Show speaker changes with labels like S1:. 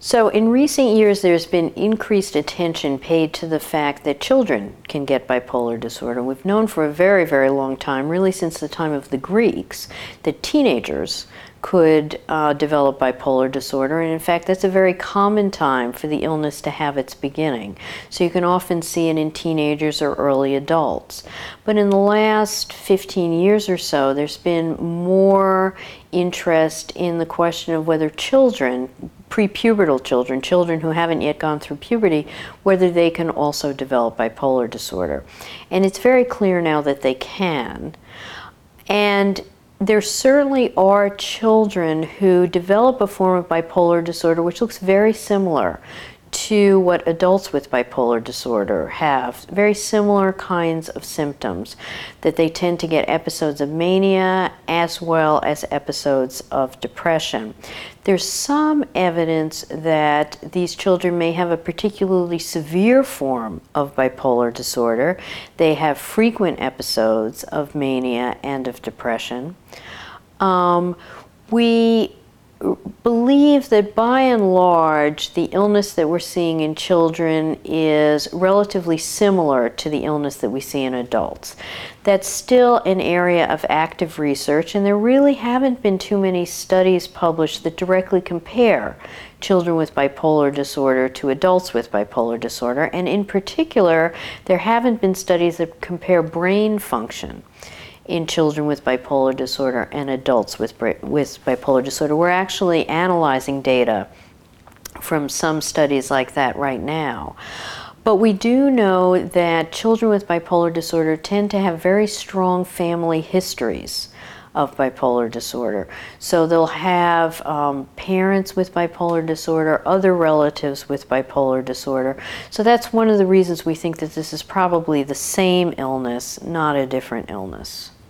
S1: So in recent years, there's been increased attention paid to the fact that children can get bipolar disorder. We've known for a very, very long time, really since the time of the Greeks, that teenagers could develop bipolar disorder. And in fact, that's a very common time for the illness to have its beginning. So you can often see it in teenagers or early adults. But in the last 15 years or so, there's been more interest in the question of whether children, prepubertal children, children who haven't yet gone through puberty, whether they can also develop bipolar disorder. And it's very clear now that they can. And there certainly are children who develop a form of bipolar disorder which looks very similar to what adults with bipolar disorder have, very similar kinds of symptoms, that they tend to get episodes of mania as well as episodes of depression. There's some evidence that these children may have a particularly severe form of bipolar disorder. They have frequent episodes of mania and of depression. We believe that by and large, the illness that we're seeing in children is relatively similar to the illness that we see in adults. That's still an area of active research, and there really haven't been too many studies published that directly compare children with bipolar disorder to adults with bipolar disorder, and in particular, there haven't been studies that compare brain function in children with bipolar disorder and adults with bipolar disorder. We're actually analyzing data from some studies like that right now. But we do know that children with bipolar disorder tend to have very strong family histories of bipolar disorder. So they'll have parents with bipolar disorder, other relatives with bipolar disorder. So that's one of the reasons we think that this is probably the same illness, not a different illness.